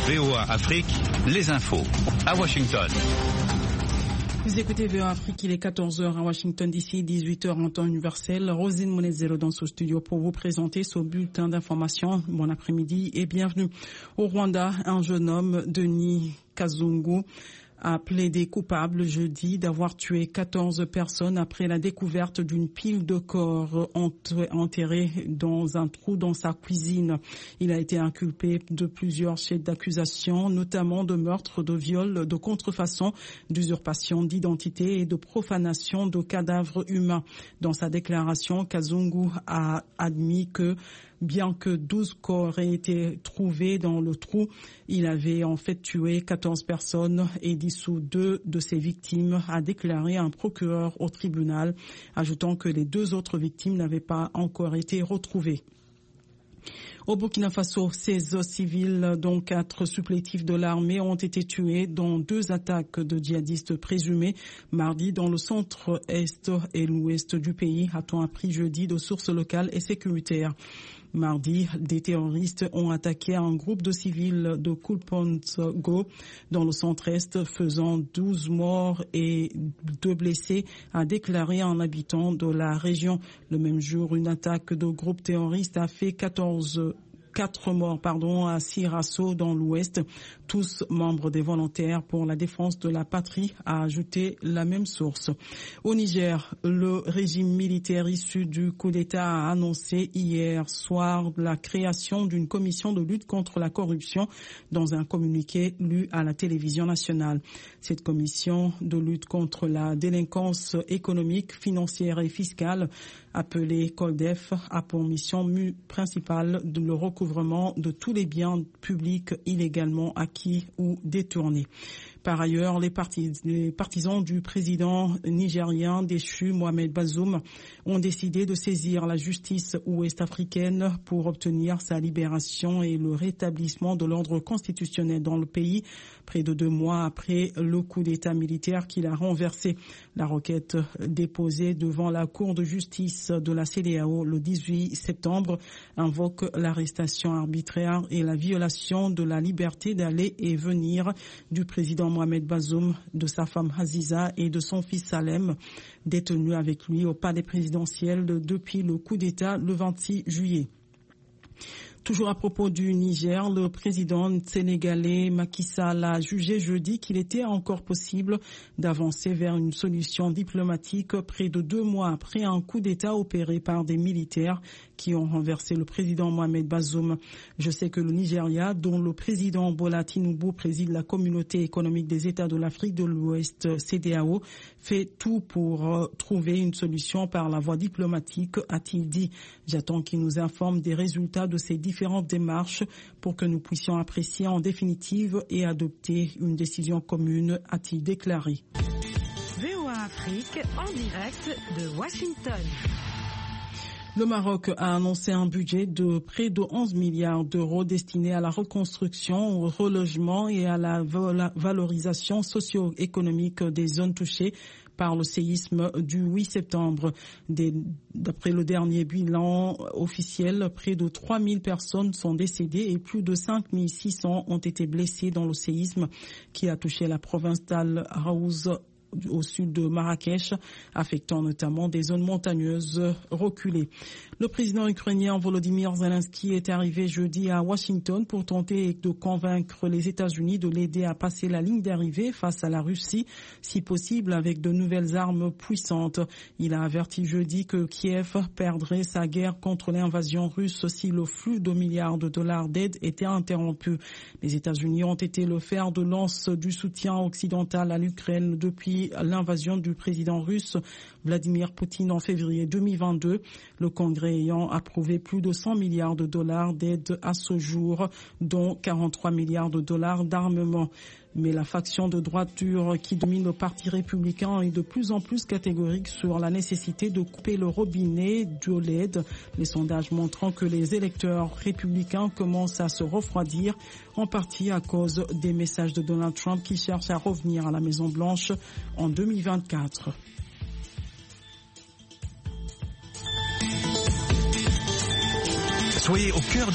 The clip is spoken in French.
VOA Afrique, les infos à Washington. Vous écoutez VOA Afrique, il est 14h à Washington DC, 18h en temps universel. Rosine Monezero dans ce studio pour vous présenter ce bulletin d'information. Bon après-midi et bienvenue. Au Rwanda, un jeune homme, Denis Kazungu, a plaidé coupable jeudi d'avoir tué 14 personnes après la découverte d'une pile de corps enterrés dans un trou dans sa cuisine. Il a été inculpé de plusieurs chefs d'accusation, notamment de meurtre, de viol, de contrefaçon, d'usurpation d'identité et de profanation de cadavres humains. Dans sa déclaration, Kazungu a admis que bien que 12 corps aient été trouvés dans le trou, il avait en fait tué 14 personnes et dissous 2 de ses victimes, a déclaré un procureur au tribunal, ajoutant que les 2 autres victimes n'avaient pas encore été retrouvées. Au Burkina Faso, 16 civils, dont 4 supplétifs de l'armée, ont été tués dans 2 attaques de djihadistes présumés mardi dans le centre-est et l'ouest du pays, a-t-on appris jeudi de sources locales et sécuritaires. Mardi, des terroristes ont attaqué un groupe de civils de Kulpongo dans le centre-est, faisant 12 morts et 2 blessés, a déclaré un habitant de la région. Le même jour, une attaque de groupe terroriste a fait 4 morts à Sirasso dans l'ouest, tous membres des volontaires pour la défense de la patrie, a ajouté la même source. Au Niger, le régime militaire issu du coup d'État a annoncé hier soir la création d'une commission de lutte contre la corruption dans un communiqué lu à la télévision nationale. Cette commission de lutte contre la délinquance économique, financière et fiscale, appelée COLDEF, a pour mission principale de le recouvrement de tous les biens publics illégalement acquis ou détournés. Par ailleurs, les partisans du président nigérien déchu Mohamed Bazoum ont décidé de saisir la justice ouest-africaine pour obtenir sa libération et le rétablissement de l'ordre constitutionnel dans le pays, près de 2 mois après le coup d'État militaire qui l'a renversé. La requête déposée devant la Cour de justice de la CEDEAO le 18 septembre invoque l'arrestation arbitraire et la violation de la liberté d'aller et venir du président Mohamed Bazoum, de sa femme Aziza et de son fils Salem, détenus avec lui au palais présidentiel depuis le coup d'État le 26 juillet. Toujours à propos du Niger, le président sénégalais Macky Sall a jugé jeudi qu'il était encore possible d'avancer vers une solution diplomatique près de 2 mois après un coup d'État opéré par des militaires qui ont renversé le président Mohamed Bazoum. Je sais que le Nigeria, dont le président Bola Tinubu préside la communauté économique des États de l'Afrique de l'Ouest CEDEAO, fait tout pour trouver une solution par la voie diplomatique, a-t-il dit. J'attends qu'il nous informe des résultats de ces différentes démarches pour que nous puissions apprécier en définitive et adopter une décision commune, a-t-il déclaré. VOA Afrique en direct de Washington. Le Maroc a annoncé un budget de près de 11 milliards d'euros destiné à la reconstruction, au relogement et à la valorisation socio-économique des zones touchées par le séisme du 8 septembre. D'après le dernier bilan officiel, près de 3000 personnes sont décédées et plus de 5600 ont été blessées dans le séisme qui a touché la province d'Al-Haouz au sud de Marrakech, affectant notamment des zones montagneuses reculées. Le président ukrainien Volodymyr Zelensky est arrivé jeudi à Washington pour tenter de convaincre les États-Unis de l'aider à passer la ligne d'arrivée face à la Russie, si possible avec de nouvelles armes puissantes. Il a averti jeudi que Kiev perdrait sa guerre contre l'invasion russe si le flux de milliards de dollars d'aide était interrompu. Les États-Unis ont été le fer de lance du soutien occidental à l'Ukraine depuis l'invasion du président russe Vladimir Poutine en février 2022, le Congrès ayant approuvé plus de 100 milliards de dollars d'aide à ce jour, dont 43 milliards de dollars d'armement. Mais la faction de droiture qui domine le Parti républicain est de plus en plus catégorique sur la nécessité de couper le robinet de l'aide, les sondages montrant que les électeurs républicains commencent à se refroidir, en partie à cause des messages de Donald Trump qui cherche à revenir à la Maison-Blanche en 2024. Soyez au cœur